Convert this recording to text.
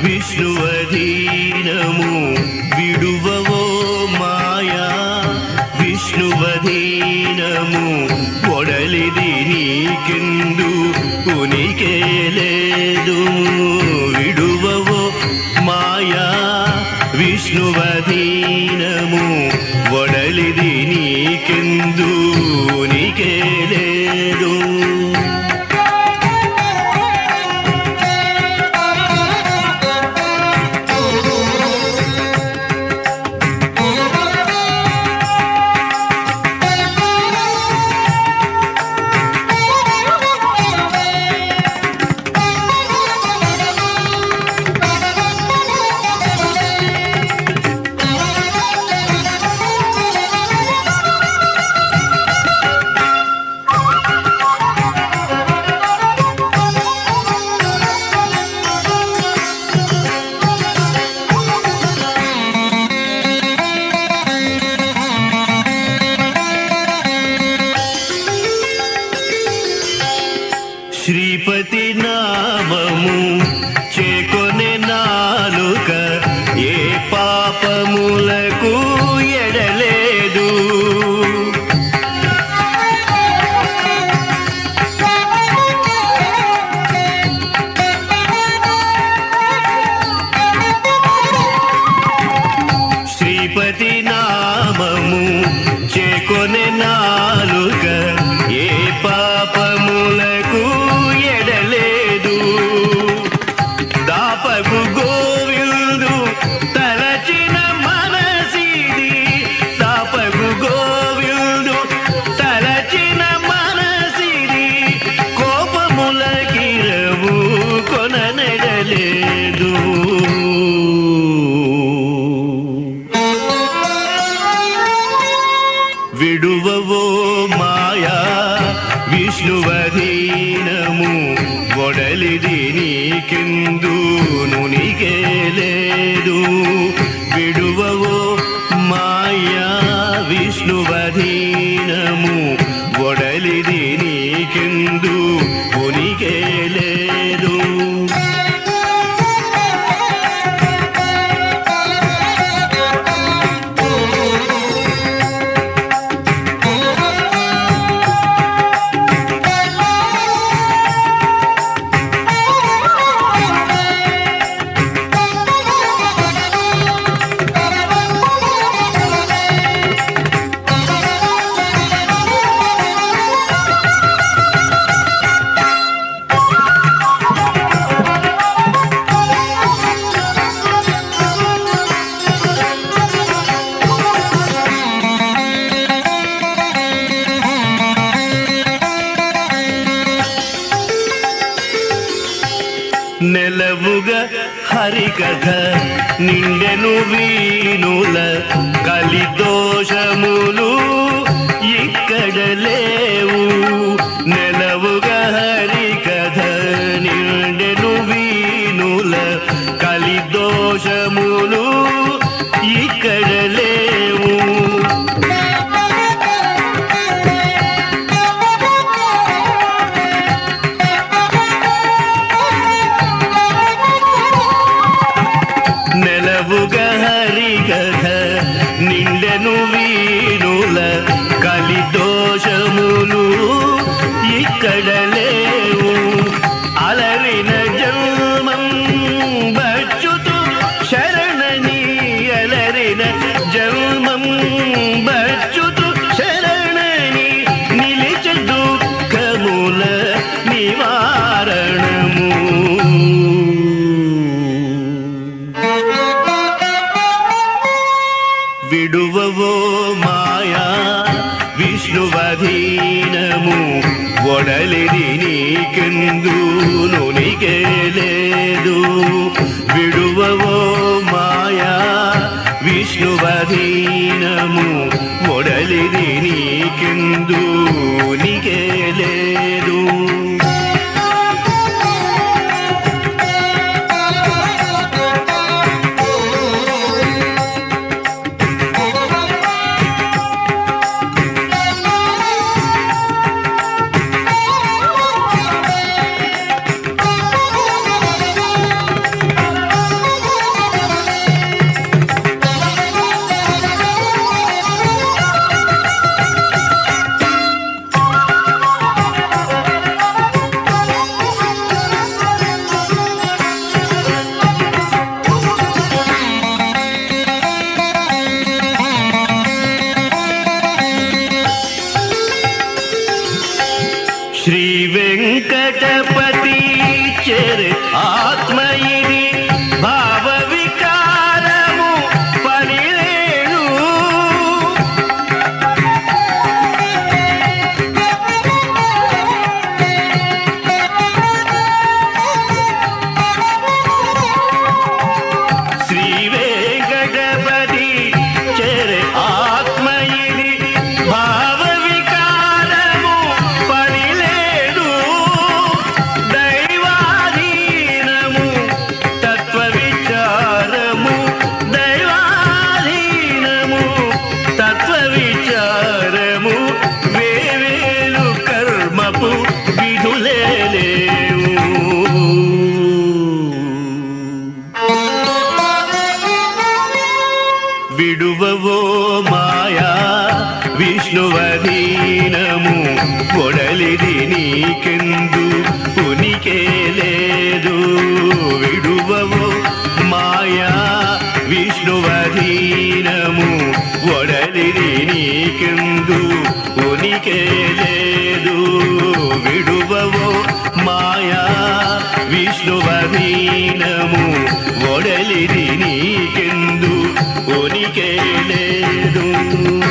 విష్ణువధీనము విడువవో మాయా విష్ణువధీనము ఒడలిది నీకెందు ఉనికే లేదు విడువవో మాయా విష్ణువధీనము ఒడలిది నీకెందు ఉనికే లేదు శ్రీపతి నామము చేకొనే నాలుక ఏ పాపములకు ఎడలేదు శ్రీపతి నామము చేకొనే నాలుక ఏ పాపములకు ఎడలేదు దాపకు గోవిందు తలచిన మనసిది దాపకు గోవిందు తలచిన మనసిది కోపములకిరవు కొననెడలేదు విడువవో మాయా విష్ణువధీనము ఒడలిది నీకెందు నునికే లేదు విడువవో మాయా విష్ణువధీనము ఒడలిది నీకెందు ఉనికే లేదు నెలవుగా హరికథ నిండెను వీణుల కలిదోషములు ఇక్కడ లేవు నెలవుగా హరికథ నిండెను వీణుల కలిదోషములు ఇక్కడ లేవు నెలవుగా హరికథ నిండెను వీణుల కలిదోషములు ఇక్కడ లేవు అలరిన జన్మం బచ్చుతూ శరణని అలరిన జన్మం బచ్చుతూ శరణని నిలిచ దుఃఖముల నివారణము విడువవో మాయా విష్ణువధీనము ఒడలిది నీకెందు నునికే లేదు విడువవో మాయా విష్ణువధీనము ఒడలిది నీకెందు నీకే లేదు విడువవో మాయా విష్ణువధీనము ఒడలిది నీకెందు ఉనికే లేదు విడువవో మాయా విష్ణువధీనము ఒడలిది నీకెందు ఉనికే లేదు విడువవో మాయా విష్ణువధీనము ఒడలిది నీకెందు ఉనికే లేదు